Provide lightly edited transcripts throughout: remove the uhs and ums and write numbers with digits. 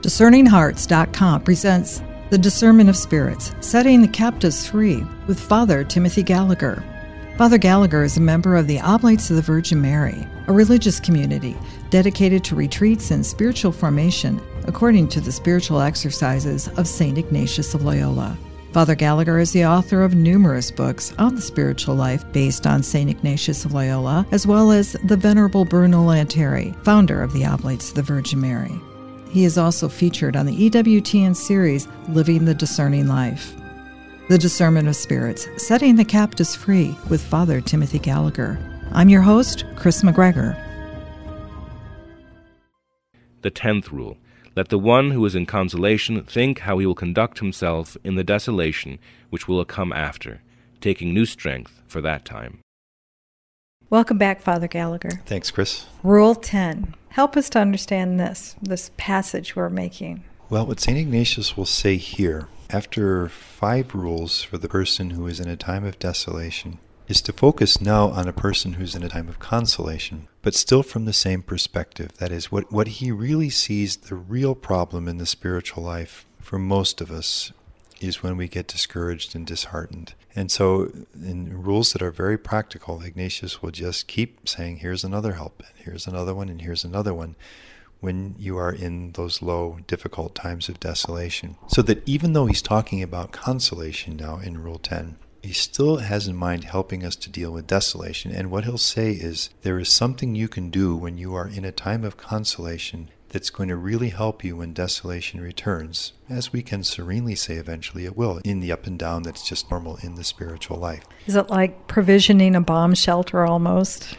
DiscerningHearts.com presents The Discernment of Spirits, Setting the Captives Free with Father Timothy Gallagher. Father Gallagher is a member of the Oblates of the Virgin Mary, a religious community dedicated to retreats and spiritual formation according to the spiritual exercises of St. Ignatius of Loyola. Father Gallagher is the author of numerous books on the spiritual life based on St. Ignatius of Loyola, as well as the Venerable Bruno Lanteri, founder of the Oblates of the Virgin Mary. He is also featured on the EWTN series Living the Discerning Life. The Discernment of Spirits, Setting the Captives Free with Father Timothy Gallagher. I'm your host, Chris McGregor. The 10th rule. Let the one who is in consolation think how he will conduct himself in the desolation which will come after, taking new strength for that time. Welcome back, Father Gallagher. Thanks, Chris. Rule 10. Help us to understand this passage we're making. Well, what St. Ignatius will say here, after 5 rules for the person who is in a time of desolation, is to focus now on a person who's in a time of consolation, but still from the same perspective. That is, what he really sees the real problem in the spiritual life for most of us is when we get discouraged and disheartened. And so in rules that are very practical, Ignatius will just keep saying, here's another help, and here's another one, and here's another one, when you are in those low, difficult times of desolation. So that even though he's talking about consolation now in Rule 10, he still has in mind helping us to deal with desolation. And what he'll say is, there is something you can do when you are in a time of consolation that's going to really help you when desolation returns, as we can serenely say eventually it will, in the up and down that's just normal in the spiritual life. Is it like provisioning a bomb shelter almost?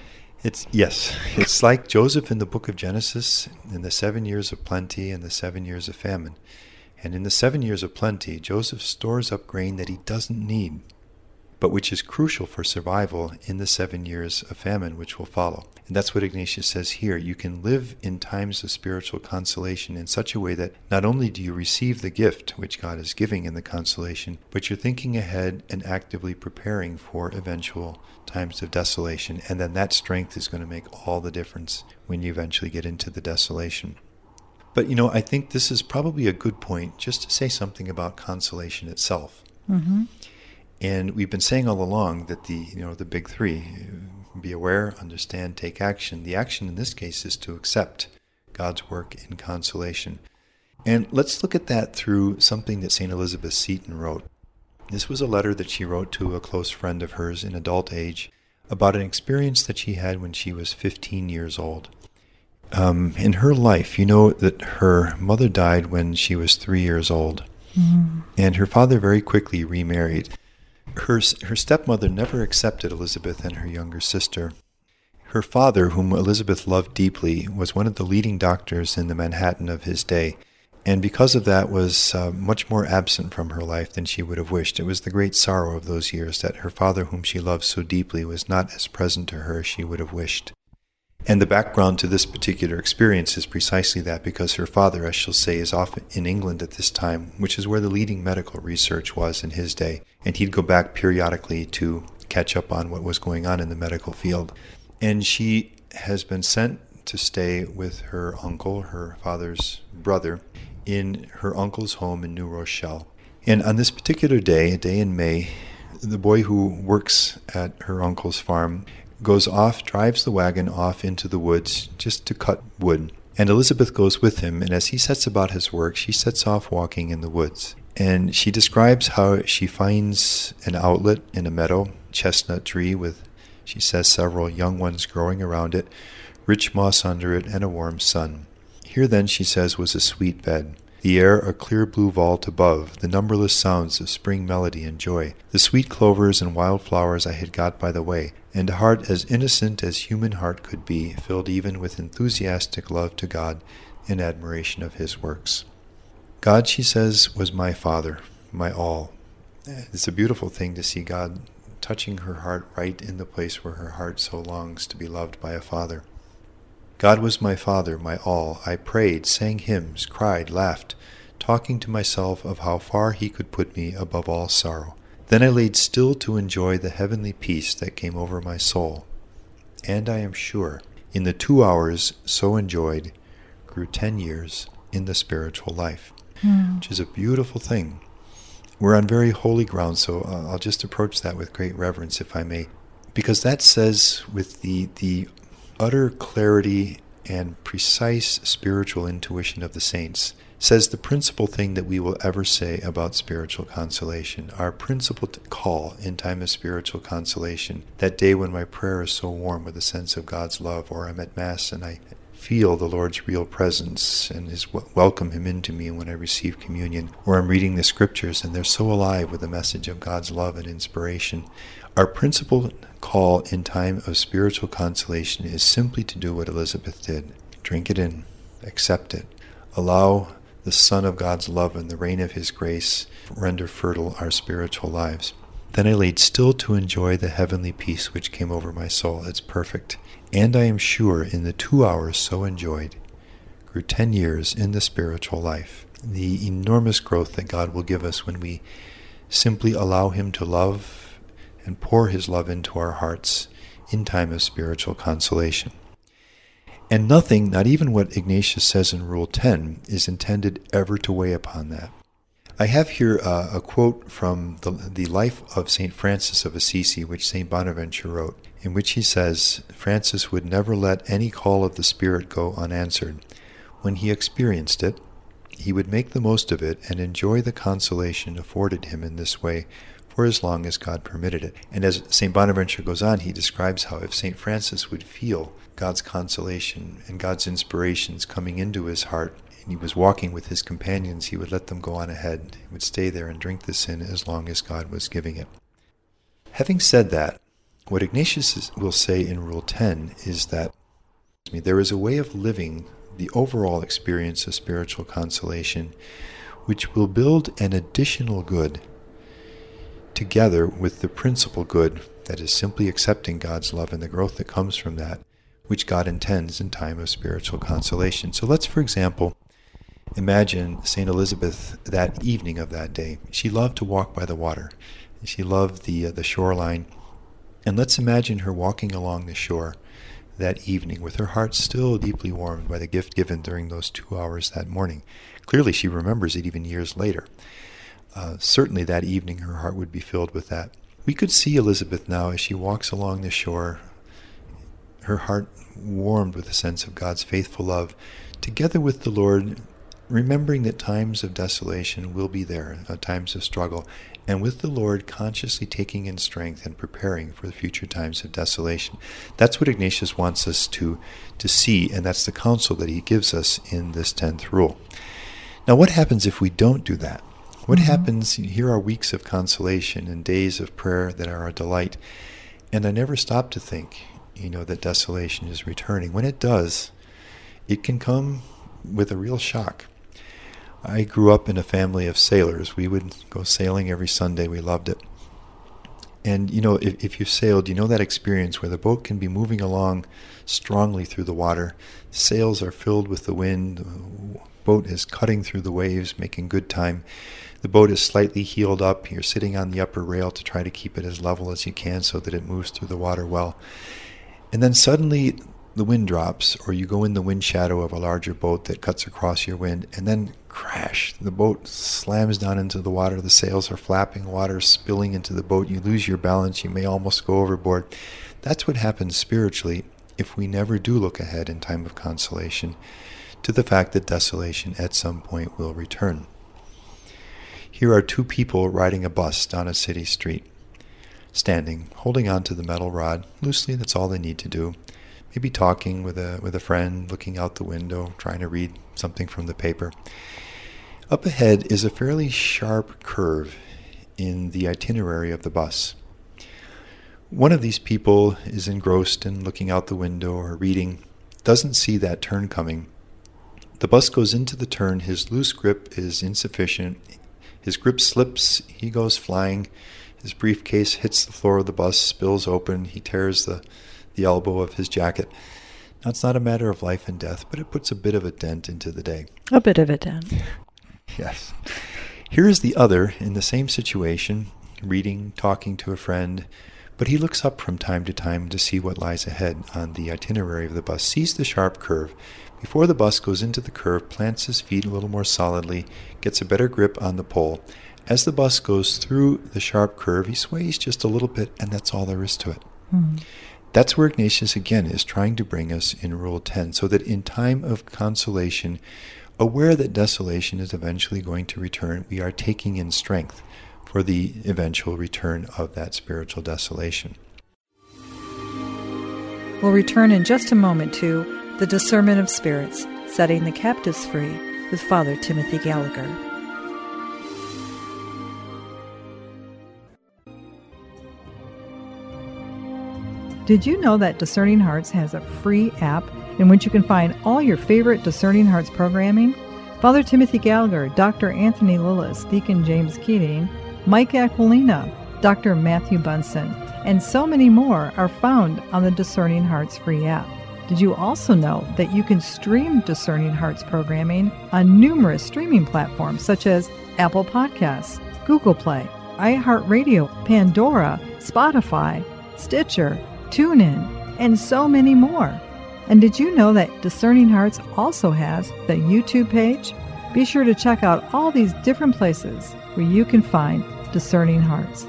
Yes. It's like Joseph in the book of Genesis, in the 7 years of plenty and the 7 years of famine. And in the 7 years of plenty, Joseph stores up grain that he doesn't need, but which is crucial for survival in the 7 years of famine which will follow. And that's what Ignatius says here. You can live in times of spiritual consolation in such a way that not only do you receive the gift which God is giving in the consolation, but you're thinking ahead and actively preparing for eventual times of desolation. And then that strength is going to make all the difference when you eventually get into the desolation. But, I think this is probably a good point just to say something about consolation itself. Mm-hmm. And we've been saying all along that the big 3, be aware, understand, take action. The action in this case is to accept God's work in consolation. And let's look at that through something that St. Elizabeth Seton wrote. This was a letter that she wrote to a close friend of hers in adult age about an experience that she had when she was 15 years old. In her life, that her mother died when she was 3 years old. Mm-hmm. And her father very quickly remarried. Her stepmother never accepted Elizabeth and her younger sister. Her father, whom Elizabeth loved deeply, was one of the leading doctors in the Manhattan of his day, and because of that was much more absent from her life than she would have wished. It was the great sorrow of those years that her father, whom she loved so deeply, was not as present to her as she would have wished. And the background to this particular experience is precisely that, because her father, as she'll say, is off in England at this time, which is where the leading medical research was in his day. And he'd go back periodically to catch up on what was going on in the medical field. And she has been sent to stay with her uncle, her father's brother, in her uncle's home in New Rochelle. And on this particular day, a day in May, the boy who works at her uncle's farm goes off, drives the wagon off into the woods just to cut wood. And Elizabeth goes with him, and as he sets about his work, she sets off walking in the woods. And she describes how she finds an outlet in a meadow, chestnut tree with, she says, several young ones growing around it, rich moss under it, and a warm sun. Here then, she says, was a sweet bed. The air a clear blue vault above, the numberless sounds of spring melody and joy, the sweet clovers and wild flowers I had got by the way, and a heart as innocent as human heart could be, filled even with enthusiastic love to God and admiration of his works. God, she says, was my Father, my all. It's a beautiful thing to see God touching her heart right in the place where her heart so longs to be loved by a father. God was my Father, my all. I prayed, sang hymns, cried, laughed, talking to myself of how far he could put me above all sorrow. Then I laid still to enjoy the heavenly peace that came over my soul. And I am sure, in the 2 hours so enjoyed, grew 10 years in the spiritual life, which is a beautiful thing. We're on very holy ground, so I'll just approach that with great reverence, if I may, because that says with the utter clarity and precise spiritual intuition of the saints, says the principal thing that we will ever say about spiritual consolation. Our principal call in time of spiritual consolation, that day when my prayer is so warm with a sense of God's love, or I'm at Mass and I feel the Lord's real presence and welcome Him into me when I receive communion, or I'm reading the Scriptures and they're so alive with the message of God's love and inspiration. Our principal call in time of spiritual consolation is simply to do what Elizabeth did. Drink it in, accept it, allow the Son of God's love and the rain of His grace render fertile our spiritual lives. Then I laid still to enjoy the heavenly peace which came over my soul. It's perfect. And I am sure in the 2 hours so enjoyed grew 10 years in the spiritual life. The enormous growth that God will give us when we simply allow Him to love and pour His love into our hearts in time of spiritual consolation. And nothing, not even what Ignatius says in Rule 10, is intended ever to weigh upon that. I have here a quote from the life of St. Francis of Assisi, which St. Bonaventure wrote, in which he says, Francis would never let any call of the Spirit go unanswered. When he experienced it, he would make the most of it and enjoy the consolation afforded him in this way for as long as God permitted it. And as St. Bonaventure goes on, he describes how if St. Francis would feel God's consolation and God's inspirations coming into his heart, and he was walking with his companions, he would let them go on ahead. He would stay there and drink this in as long as God was giving it. Having said that, what Ignatius will say in Rule 10 is that there is a way of living the overall experience of spiritual consolation which will build an additional good together with the principal good, that is simply accepting God's love and the growth that comes from that, which God intends in time of spiritual consolation. So let's, for example, imagine St. Elizabeth that evening of that day. She loved to walk by the water. She loved the shoreline. And let's imagine her walking along the shore that evening with her heart still deeply warmed by the gift given during those 2 hours that morning. Clearly she remembers it even years later. Certainly that evening her heart would be filled with that. We could see Elizabeth now as she walks along the shore, her heart warmed with a sense of God's faithful love, together with the Lord, remembering that times of desolation will be there, times of struggle, and with the Lord consciously taking in strength and preparing for the future times of desolation. That's what Ignatius wants us to see, and that's the counsel that he gives us in this 10th rule. Now, what happens if we don't do that? What happens? Here are weeks of consolation and days of prayer that are a delight, and I never stop to think, that desolation is returning. When it does, it can come with a real shock. I grew up in a family of sailors. We would go sailing every Sunday. We loved it. And, if you've sailed, you know that experience where the boat can be moving along strongly through the water. Sails are filled with the wind. The boat is cutting through the waves, making good time. The boat is slightly heeled up. You're sitting on the upper rail to try to keep it as level as you can so that it moves through the water well. And then suddenly the wind drops, or you go in the wind shadow of a larger boat that cuts across your wind, and then crash, the boat slams down into the water, the sails are flapping, water spilling into the boat, you lose your balance, you may almost go overboard. That's what happens spiritually if we never do look ahead in time of consolation to the fact that desolation at some point will return. Here are two people riding a bus down a city street, standing, holding on to the metal rod loosely. That's all they need to do. Maybe talking with a friend, looking out the window, trying to read something from the paper. Up ahead is a fairly sharp curve in the itinerary of the bus. One of these people is engrossed in looking out the window or reading, doesn't see that turn coming. The bus goes into the turn, his loose grip is insufficient, his grip slips, he goes flying, his briefcase hits the floor of the bus, spills open, he tears the elbow of his jacket. Now, it's not a matter of life and death, but it puts a bit of a dent into the day. A bit of a dent. Yes. Here is the other in the same situation, reading, talking to a friend, but he looks up from time to time to see what lies ahead on the itinerary of the bus, sees the sharp curve, before the bus goes into the curve, plants his feet a little more solidly, gets a better grip on the pole. As the bus goes through the sharp curve, he sways just a little bit, and that's all there is to it. That's where Ignatius again is trying to bring us in Rule 10, so that in time of consolation, aware that desolation is eventually going to return, we are taking in strength for the eventual return of that spiritual desolation. We'll return in just a moment to The Discernment of Spirits, Setting the Captives Free with Father Timothy Gallagher. Did you know that Discerning Hearts has a free app in which you can find all your favorite Discerning Hearts programming? Father Timothy Gallagher, Dr. Anthony Lillis, Deacon James Keating, Mike Aquilina, Dr. Matthew Bunson, and so many more are found on the Discerning Hearts free app. Did you also know that you can stream Discerning Hearts programming on numerous streaming platforms such as Apple Podcasts, Google Play, iHeartRadio, Pandora, Spotify, Stitcher, TuneIn, and so many more? And did you know that Discerning Hearts also has the YouTube page? Be sure to check out all these different places where you can find Discerning Hearts.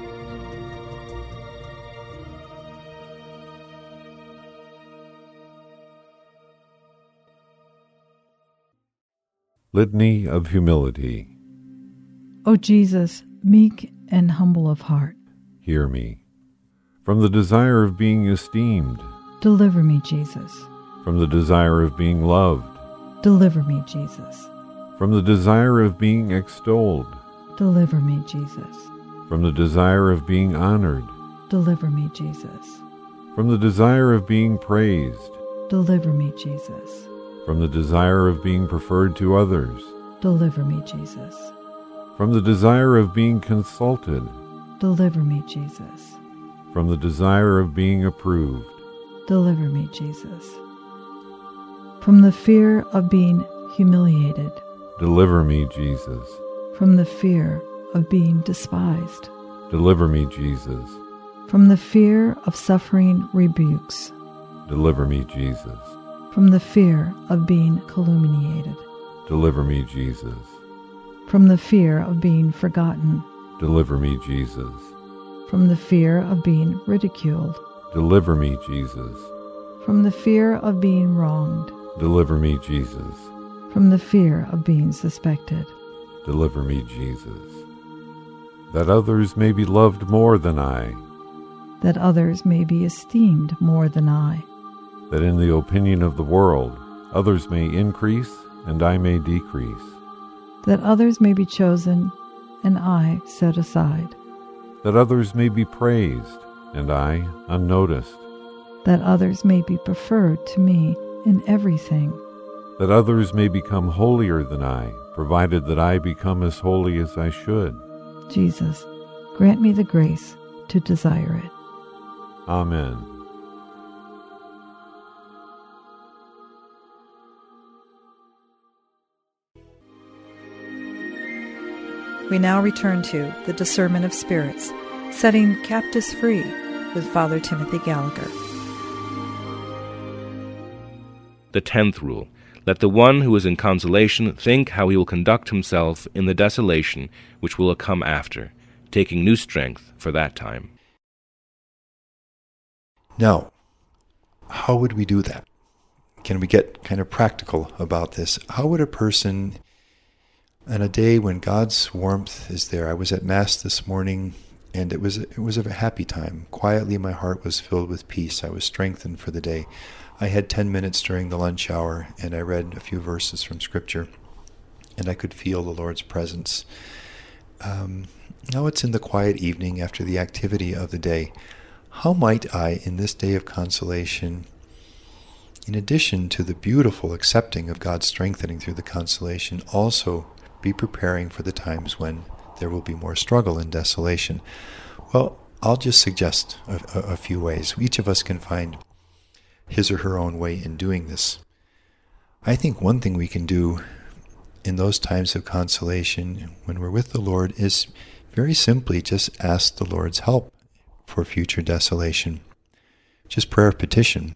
Litany of Humility. O Jesus, meek and humble of heart, Hear me. From the desire of being esteemed, deliver me, Jesus. from the desire of being loved, Deliver me, Jesus. from the desire of being extolled, Deliver me, Jesus. from the desire of being honored, Deliver me, Jesus. from the desire of being praised, Deliver me, Jesus. from the desire of being preferred to others, Deliver me, Jesus. from the desire of being consulted, Deliver me, Jesus. from the desire of being approved, Deliver me, Jesus. From the fear of being humiliated, deliver me, Jesus. from the fear of being despised, Deliver me, Jesus. from the fear of suffering rebukes, Deliver me, Jesus. from the fear of being calumniated, Deliver me, Jesus. from the fear of being forgotten, Deliver me, Jesus. from the fear of being ridiculed, Deliver me, Jesus. from the fear of being wronged, Deliver me, Jesus. from the fear of being suspected, Deliver me, Jesus. That others may be loved more than I, that others may be esteemed more than I, that in the opinion of the world others may increase and I may decrease, that others may be chosen and I set aside, that others may be praised and I unnoticed, that others may be preferred to me in everything, that others may become holier than I, provided that I become as holy as I should. Jesus, grant me the grace to desire it. Amen. We now return to The Discernment of Spirits, Setting Captives Free with Father Timothy Gallagher. The 10th rule. Let the one who is in consolation think how he will conduct himself in the desolation which will come after, taking new strength for that time. Now, how would we do that? Can we get kind of practical about this? How would a person, on a day when God's warmth is there, I was at Mass this morning, and it was a happy time. Quietly, my heart was filled with peace. I was strengthened for the day. I had 10 minutes during the lunch hour, and I read a few verses from Scripture, and I could feel the Lord's presence. Now it's in the quiet evening after the activity of the day. How might I, in this day of consolation, in addition to the beautiful accepting of God's strengthening through the consolation, also be preparing for the times when there will be more struggle and desolation? Well, I'll just suggest a few ways. Each of us can find his or her own way in doing this. I think one thing we can do in those times of consolation when we're with the Lord is very simply just ask the Lord's help for future desolation. Just prayer of petition.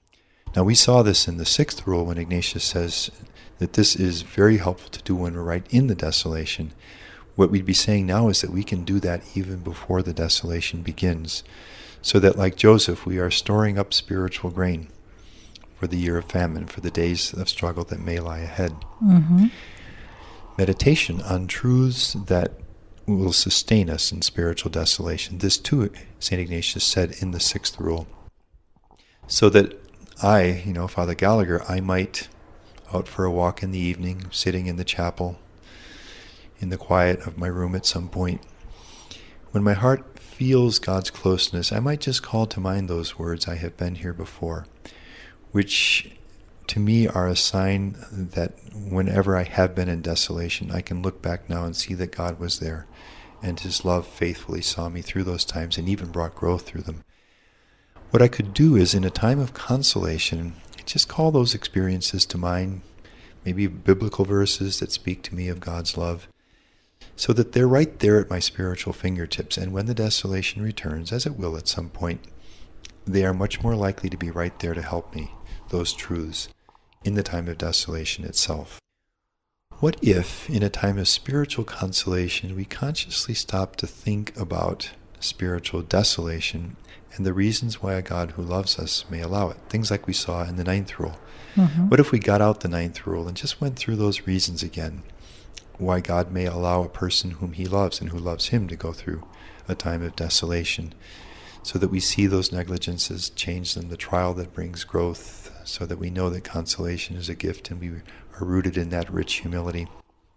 Now we saw this in the 6th rule when Ignatius says that this is very helpful to do when we're right in the desolation. What we'd be saying now is that we can do that even before the desolation begins, so that like Joseph, we are storing up spiritual grain for the year of famine, for the days of struggle that may lie ahead. Mm-hmm. Meditation on truths that will sustain us in spiritual desolation. This too, St. Ignatius said in the 6th rule. So that I, Father Gallagher, I might, out for a walk in the evening, sitting in the chapel, in the quiet of my room at some point, when my heart feels God's closeness, I might just call to mind those words, "I have been here before," which to me are a sign that whenever I have been in desolation, I can look back now and see that God was there, and His love faithfully saw me through those times and even brought growth through them. What I could do is, in a time of consolation, just call those experiences to mind, maybe biblical verses that speak to me of God's love, so that they're right there at my spiritual fingertips. And when the desolation returns, as it will at some point, they are much more likely to be right there to help me, those truths, in the time of desolation itself. What if, in a time of spiritual consolation, we consciously stop to think about spiritual desolation and the reasons why a God who loves us may allow it? Things like we saw in the 9th rule. Mm-hmm. What if we got out the 9th rule and just went through those reasons again? Why God may allow a person whom He loves and who loves Him to go through a time of desolation, so that we see those negligences, change them, the trial that brings growth, so that we know that consolation is a gift and we are rooted in that rich humility.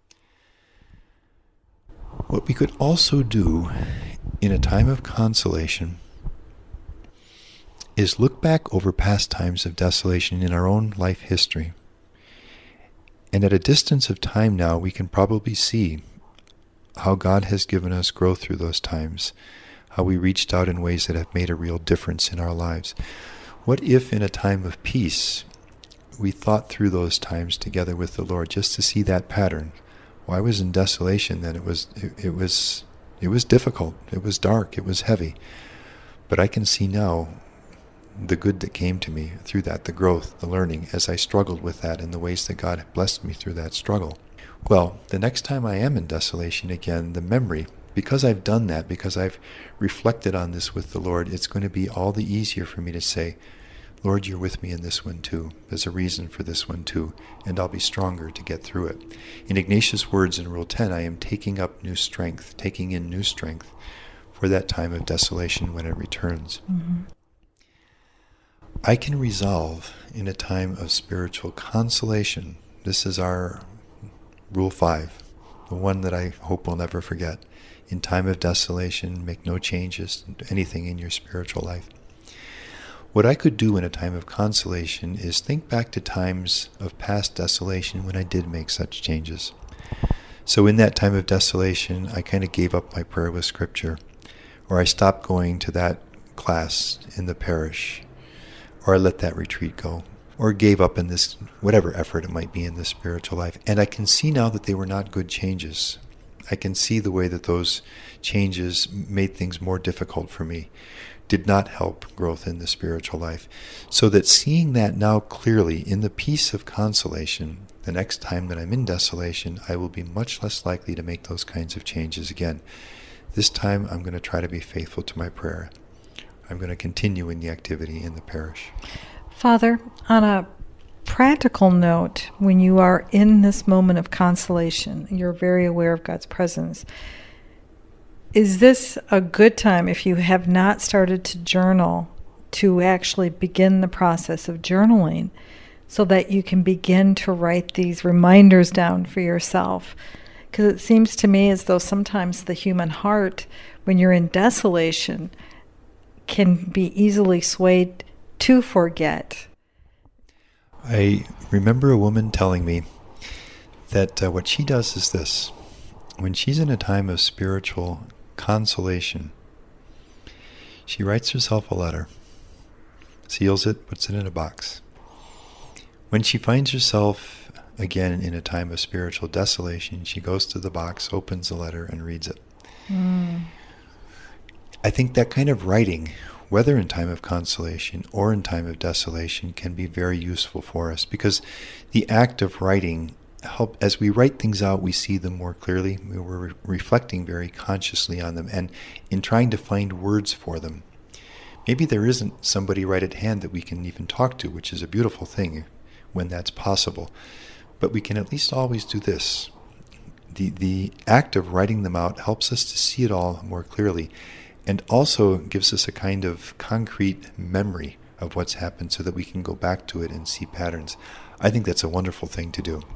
What we could also do in a time of consolation is look back over past times of desolation in our own life history. And at a distance of time now, we can probably see how God has given us growth through those times, how we reached out in ways that have made a real difference in our lives. What if in a time of peace, we thought through those times together with the Lord, just to see that pattern? Well, I was in desolation then. It was difficult. It was dark. It was heavy. But I can see now the good that came to me through that, the growth, the learning, as I struggled with that and the ways that God blessed me through that struggle. Well, the next time I am in desolation again, the memory, because I've done that, because I've reflected on this with the Lord, it's going to be all the easier for me to say, Lord, you're with me in this one too. There's a reason for this one too, and I'll be stronger to get through it. In Ignatius' words in Rule 10, I am taking up new strength, taking in new strength for that time of desolation when it returns. Mm-hmm. I can resolve in a time of spiritual consolation. This is our Rule 5, the one that I hope we'll never forget. In time of desolation, make no changes to anything in your spiritual life. What I could do in a time of consolation is think back to times of past desolation when I did make such changes. So in that time of desolation, I kind of gave up my prayer with Scripture, or I stopped going to that class in the parish, or I let that retreat go, or gave up in this, whatever effort it might be in the spiritual life. And I can see now that they were not good changes. I can see the way that those changes made things more difficult for me, did not help growth in the spiritual life. So that seeing that now clearly in the peace of consolation, the next time that I'm in desolation, I will be much less likely to make those kinds of changes again. This time I'm going to try to be faithful to my prayer. I'm going to continue in the activity in the parish. Father, on a practical note, when you are in this moment of consolation, you're very aware of God's presence. Is this a good time, if you have not started to journal, to actually begin the process of journaling so that you can begin to write these reminders down for yourself? Because it seems to me as though sometimes the human heart, when you're in desolation, can be easily swayed to forget. I remember a woman telling me that what she does is this. When she's in a time of spiritual consolation, she writes herself a letter, seals it, puts it in a box. When she finds herself again in a time of spiritual desolation, she goes to the box, opens the letter, and reads it. I think that kind of writing, whether in time of consolation or in time of desolation, can be very useful for us, because the act of writing as we write things out, we see them more clearly. We're reflecting very consciously on them, and in trying to find words for them. Maybe there isn't somebody right at hand that we can even talk to, which is a beautiful thing when that's possible. But we can at least always do this. The act of writing them out helps us to see it all more clearly, and also gives us a kind of concrete memory of what's happened so that we can go back to it and see patterns. I think that's a wonderful thing to do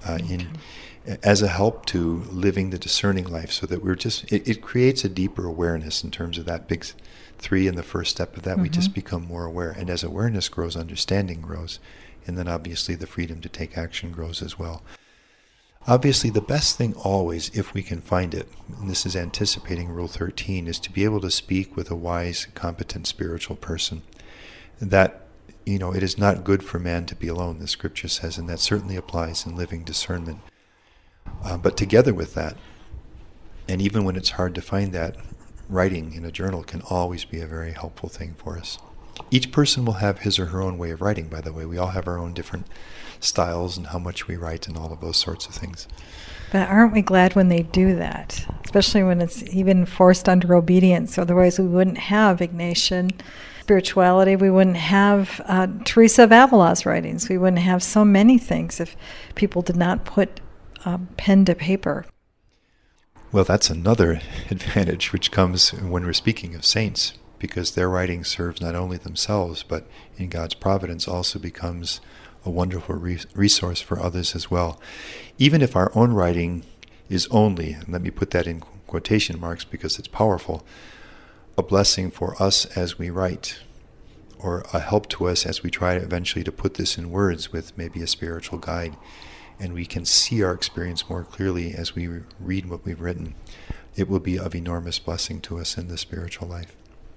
as a help to living the discerning life, so that it creates a deeper awareness in terms of that big 3 and the first step of that. We just become more aware. And as awareness grows, understanding grows. And then obviously the freedom to take action grows as well. Obviously, the best thing always, if we can find it, and this is anticipating Rule 13, is to be able to speak with a wise, competent spiritual person. That, it is not good for man to be alone, the scripture says, and that certainly applies in living discernment. But together with that, and even when it's hard to find that, writing in a journal can always be a very helpful thing for us. Each person will have his or her own way of writing, by the way. We all have our own different styles and how much we write and all of those sorts of things. But aren't we glad when they do that, especially when it's even forced under obedience? Otherwise we wouldn't have Ignatian spirituality. We wouldn't have Teresa of Avila's writings. We wouldn't have so many things if people did not put pen to paper. Well, that's another advantage which comes when we're speaking of saints, because their writing serves not only themselves, but in God's providence also becomes a wonderful resource for others as well. Even if our own writing is only, and let me put that in quotation marks because it's powerful, a blessing for us as we write, or a help to us as we try eventually to put this in words with maybe a spiritual guide, and we can see our experience more clearly as we read what we've written, it will be of enormous blessing to us in the spiritual life.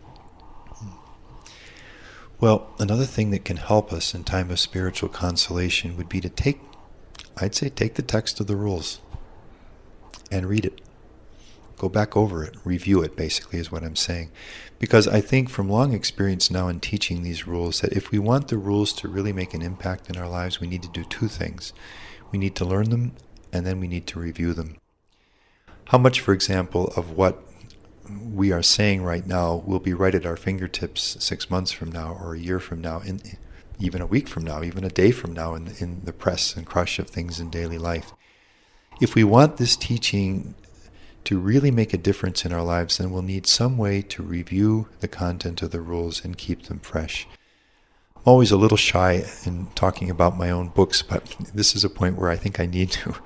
Well, another thing that can help us in time of spiritual consolation would be to take the text of the rules and read it. Go back over it, review it, basically, is what I'm saying. Because I think from long experience now in teaching these rules, that if we want the rules to really make an impact in our lives, we need to do 2 things. We need to learn them, and then we need to review them. How much, for example, of what we are saying right now will be right at our fingertips 6 months from now, or a year from now, even a week from now, even a day from now, in the press and crush of things in daily life. If we want this teaching to really make a difference in our lives, then we'll need some way to review the content of the rules and keep them fresh. I'm always a little shy in talking about my own books, but this is a point where I think I need to.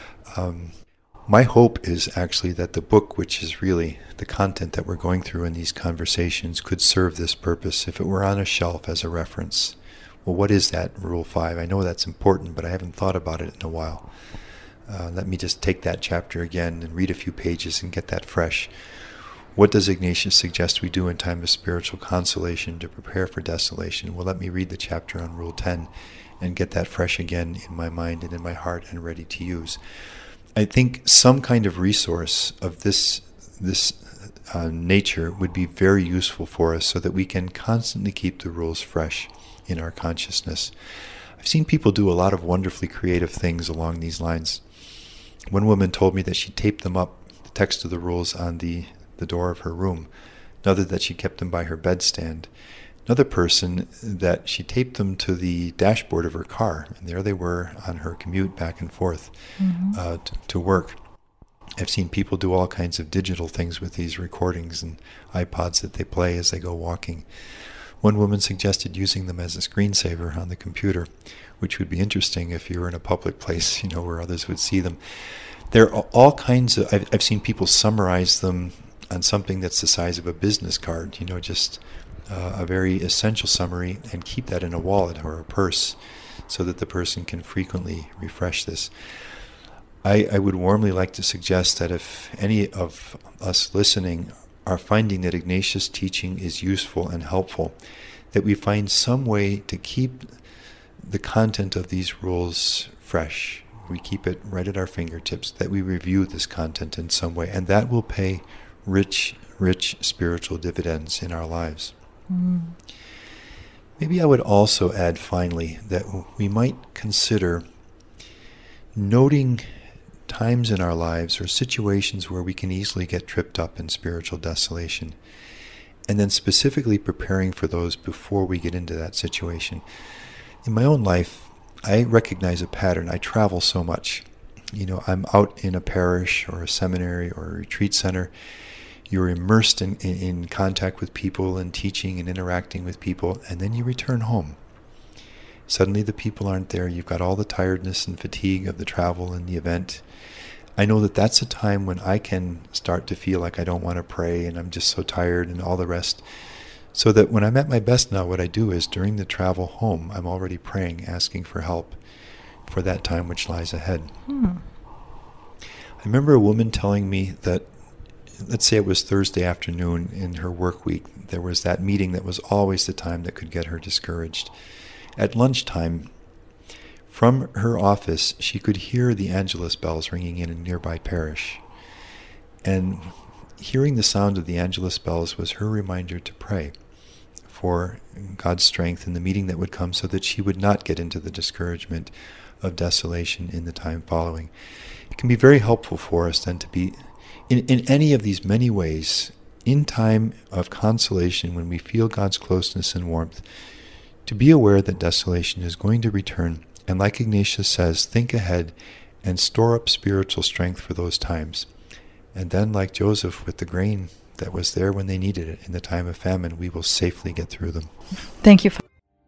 My hope is actually that the book, which is really the content that we're going through in these conversations, could serve this purpose if it were on a shelf as a reference. Well, what is that, Rule 5? I know that's important, but I haven't thought about it in a while. Let me just take that chapter again and read a few pages and get that fresh. What does Ignatius suggest we do in time of spiritual consolation to prepare for desolation? Well, let me read the chapter on Rule 10 and get that fresh again in my mind and in my heart and ready to use. I think some kind of resource of this nature would be very useful for us so that we can constantly keep the rules fresh in our consciousness. I've seen people do a lot of wonderfully creative things along these lines. One woman told me that she taped them up, the text of the rules, on the door of her room. Another that she kept them by her bedstand. Another person that she taped them to the dashboard of her car, and there they were on her commute back and forth to work. I've seen people do all kinds of digital things with these recordings and iPods that they play as they go walking. One woman suggested using them as a screensaver on the computer, which would be interesting if you were in a public place, where others would see them. There are all kinds of, I've seen people summarize them on something that's the size of a business card, just a very essential summary, and keep that in a wallet or a purse so that the person can frequently refresh this. I would warmly like to suggest that if any of us listening are finding that Ignatius' teaching is useful and helpful, that we find some way to keep the content of these rules fresh. We keep it right at our fingertips, that we review this content in some way, and that will pay rich spiritual dividends in our lives. Maybe I would also add finally that we might consider noting times in our lives or situations where we can easily get tripped up in spiritual desolation, and then specifically preparing for those before we get into that situation. In my own life, I recognize a pattern. I travel so much. I'm out in a parish or a seminary or a retreat center. You're immersed in contact with people and teaching and interacting with people, and then you return home. Suddenly the people aren't there. You've got all the tiredness and fatigue of the travel and the event. I know that that's a time when I can start to feel like I don't want to pray and I'm just so tired and all the rest. So that when I'm at my best now, what I do is during the travel home, I'm already praying, asking for help for that time which lies ahead. I remember a woman telling me that, let's say it was Thursday afternoon in her work week, there was that meeting that was always the time that could get her discouraged. At lunchtime, from her office, she could hear the Angelus bells ringing in a nearby parish. And hearing the sound of the Angelus bells was her reminder to pray for God's strength in the meeting that would come so that she would not get into the discouragement of desolation in the time following. It can be very helpful for us then to be, in any of these many ways, in time of consolation when we feel God's closeness and warmth, to be aware that desolation is going to return. And like Ignatius says, think ahead and store up spiritual strength for those times. And then, like Joseph with the grain that was there when they needed it in the time of famine, we will safely get through them. Thank you.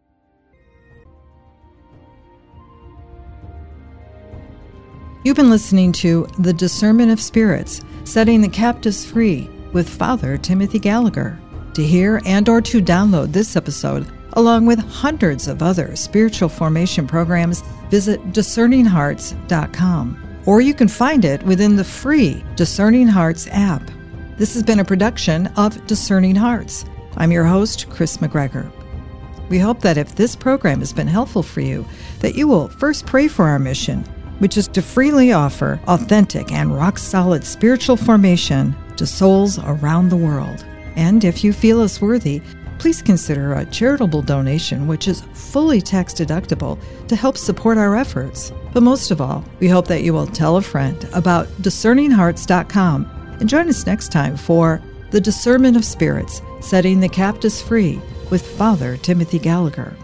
You've been listening to The Discernment of Spirits, Setting the Captives Free with Father Timothy Gallagher. To hear and or to download this episode, along with hundreds of other spiritual formation programs, visit discerninghearts.com. Or you can find it within the free Discerning Hearts app. This has been a production of Discerning Hearts. I'm your host, Chris McGregor. We hope that if this program has been helpful for you, that you will first pray for our mission, which is to freely offer authentic and rock-solid spiritual formation to souls around the world. And if you feel us worthy, please consider a charitable donation, which is fully tax-deductible, to help support our efforts. But most of all, we hope that you will tell a friend about discerninghearts.com and join us next time for The Discernment of Spirits, Setting the Captives Free with Father Timothy Gallagher.